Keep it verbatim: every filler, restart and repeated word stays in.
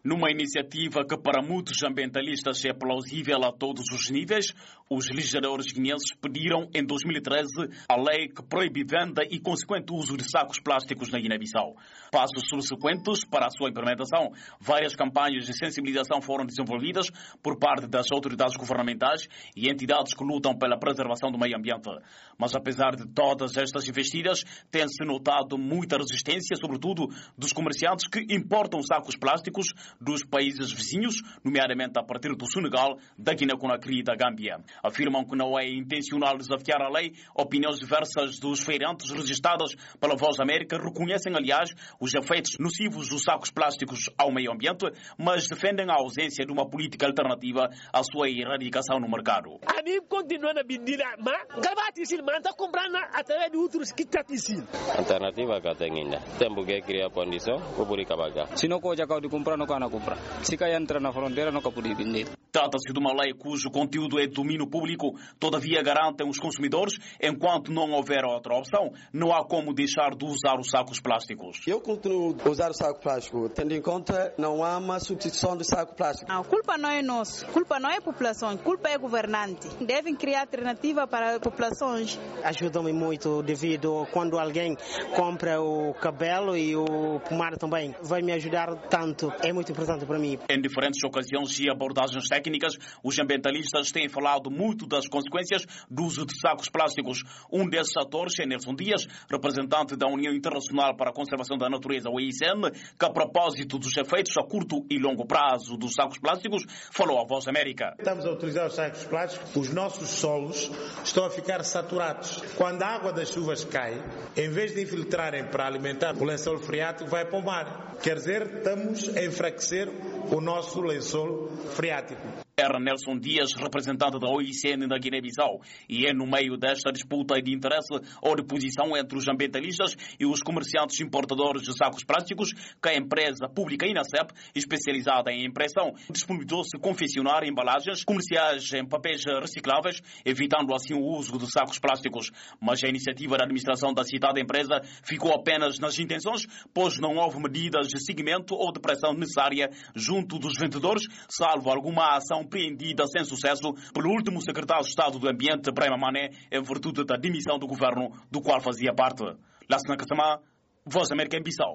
Numa iniciativa que para muitos ambientalistas é plausível a todos os níveis, os legisladores guineenses pediram em dois mil e treze a lei que proíbe venda e consequente uso de sacos plásticos na Guiné-Bissau. Passos subsequentes para a sua implementação, várias campanhas de sensibilização foram desenvolvidas por parte das autoridades governamentais e entidades que lutam pela preservação do meio ambiente. Mas apesar de todas estas investidas, tem-se notado muita resistência, sobretudo dos comerciantes que importam sacos plásticos dos países vizinhos, nomeadamente a partir do Senegal, da Guiné-Conakry e da Gâmbia. Afirmam que não é intencional desafiar a lei. Opiniões diversas dos feirantes registradas pela Voz América reconhecem, aliás, os efeitos nocivos dos sacos plásticos ao meio ambiente, mas defendem a ausência de uma política alternativa à sua erradicação no mercado. A mim continua na bindira, mas gravatisil, mas está comprando através de outros que tatisil. Alternativa que tem ainda. Temos que criar condição para poder acabar. Se não pode acabar de comprar, não vai comprar. Se cai entra na fronteira, não pode vender. Trata-se de uma lei cujo conteúdo é de domínio público, todavia garantem os consumidores, enquanto não houver outra opção, não há como deixar de usar os sacos plásticos. Eu continuo a usar o saco plástico, tendo em conta não há uma substituição do saco plástico. A culpa não é nossa, a culpa não é a população, a culpa é governante. Devem criar alternativa para as populações. Ajudam-me muito devido quando alguém compra o cabelo e o pomar também. Vai me ajudar tanto, é muito importante para mim. Em diferentes ocasiões e abordagens técnicas, os ambientalistas têm falado muito das consequências do uso de sacos plásticos. Um desses atores é Nelson Dias, representante da União Internacional para a Conservação da Natureza, o I C N, que a propósito dos efeitos a curto e longo prazo dos sacos plásticos, falou à Voz América. Estamos a utilizar os sacos plásticos, os nossos solos estão a ficar saturados. Quando a água das chuvas cai, em vez de infiltrarem para alimentar o lençol freático, vai para o mar. Quer dizer, estamos a enfraquecer o nosso lençol freático. Era Nelson Dias, representante da O I C N na Guiné-Bissau, e é no meio desta disputa de interesse ou de posição entre os ambientalistas e os comerciantes importadores de sacos plásticos que a empresa pública INACEP, especializada em impressão, disponibilizou-se confeccionar embalagens comerciais em papéis recicláveis, evitando assim o uso de sacos plásticos. Mas a iniciativa da administração da citada empresa ficou apenas nas intenções, pois não houve medidas de seguimento ou de pressão necessária junto dos vendedores, salvo alguma ação empreendida sem sucesso pelo último secretário de Estado do Ambiente, Brahima Mané, em virtude da demissão do governo do qual fazia parte. Lassana Kassama, Voz América em Bissau.